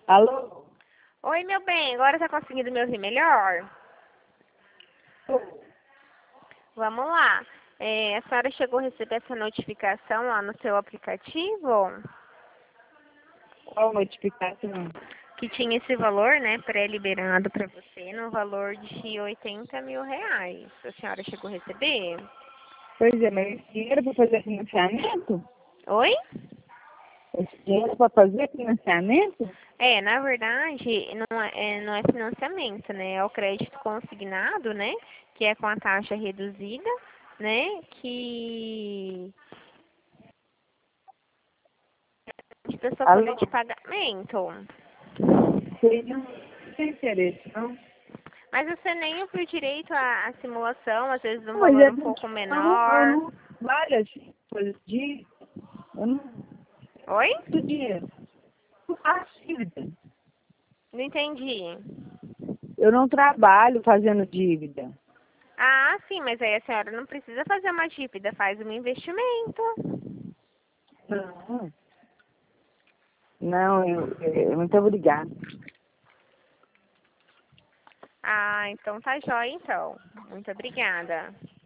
Alô? Oi, meu bem, agora tá conseguindo me ouvir melhor? Vamos lá. A senhora chegou a receber essa notificação lá no seu aplicativo? Qual notificação? Que tinha esse valor, né, pré-liberado para você, no valor de R$ 80.000. A senhora chegou a receber? Pois é, mas esse dinheiro para fazer financiamento? Oi? Esse dinheiro para fazer financiamento? Na verdade, não é financiamento, né? É o crédito consignado, né? Que é com a taxa reduzida, né? Que da sua folha Alô? de pagamento. Você não tem interesse, não? Mas você nem ouviu direito a simulação, às vezes um Mas é valor um do pouco eu menor. não vale assim, coisa de... Eu não Oi? do dinheiro. Não faço dívida. Não entendi. Eu não trabalho fazendo dívida. Ah, sim, mas aí a senhora não precisa fazer uma dívida, faz um investimento. Não. Não, muito obrigada. Ah, então tá jóia, então. Muito obrigada.